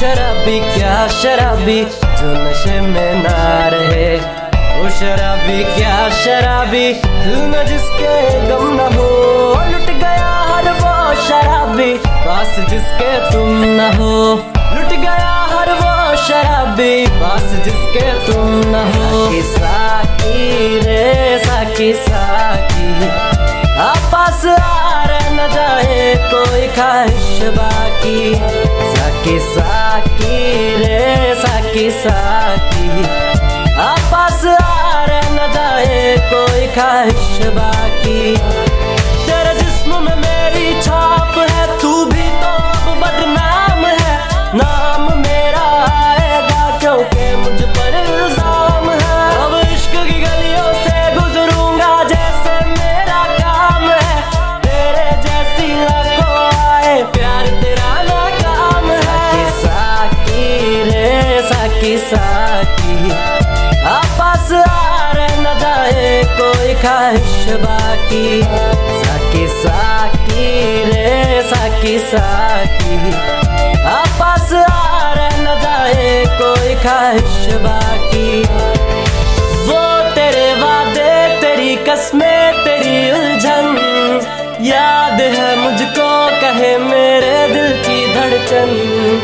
शराबी क्या शराबी जो नशे में ना रहे, वो शराबी क्या शराबी दिल में जिसके गम न हो। लुट गया हर वो शराबी पास जिसके तुम न हो, लुट गया हर वो शराबी पास जिसके तुम न हो। साकी रे साकी साकी पास आ रह न जाए कोई ख्वाहिश बाकी। साकी साकी रे साकी साकी पास आ रह न जाए कोई ख्वाहिश बाकी। तेरे जिस्म में मेरी छाप है, तू भी तो अब बदनाम है। नाम मेरा आएगा क्योंकि मुझ पर इल्जाम है। अब इश्क की गलियों से गुजरूंगा जैसे मेरा काम है। तेरे जैसी लाखों आए प्यार तेरा नाकाम है। साकी रे साकी साकी पास आ रह न जाए कोई ख्वाहिश बाकी। साकी साकी रे साकी साकी पास आ रह न जाए कोई ख्वाहिश बाकी। वो तेरे वादे तेरी कस्में तेरी उलझन याद है मुझको, कहे मेरे दिल की धड़कन।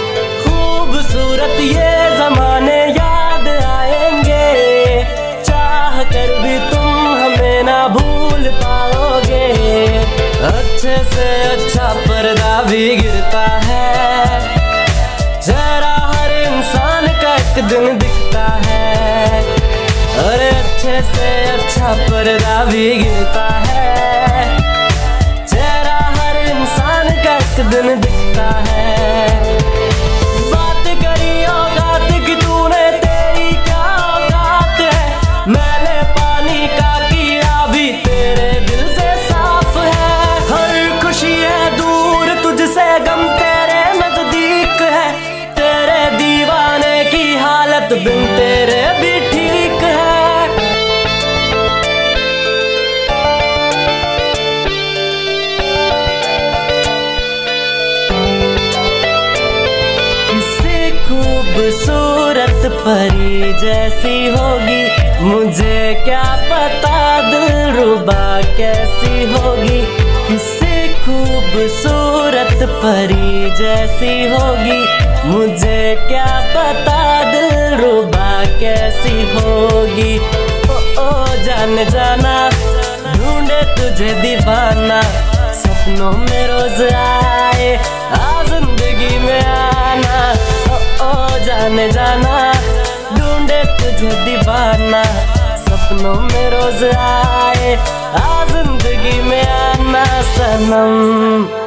खूबसूरत ये जमाने याद आएंगे, चाह कर भी तुम हमें ना भूल पाओगे। अच्छे से अच्छा पर्दा भी गिरता है, जरा हर इंसान का एक दिन दिखता है। अरे अच्छे से अच्छा पर्दा भी गिरता है, जरा हर इंसान का एक दिन दिखता है। बात करी औकात की तूने, तेरी क्या औकात है। मैंने पानी का किया भी तेरे दिल से साफ है। हर खुशी है दूर तुझसे, गम तेरे नजदीक है। तेरे दीवाने की हालत बिन तेरे भी ठीक है। किसी खूबसूरत परी जैसी होगी, मुझे क्या पता दिलरुबा कैसी होगी। किसी खूबसूरत परी जैसी होगी, मुझे क्या पता दिलरुबा कैसी होगी। ओ जान जाना ढूंढे तुझे दीवाना, सपनों में रोज आए आ जिंदगी में आना। ओ जान जाना ढूंढे तुझे दीवाना, सपनों में रोज आए आ जिंदगी में आना सनम।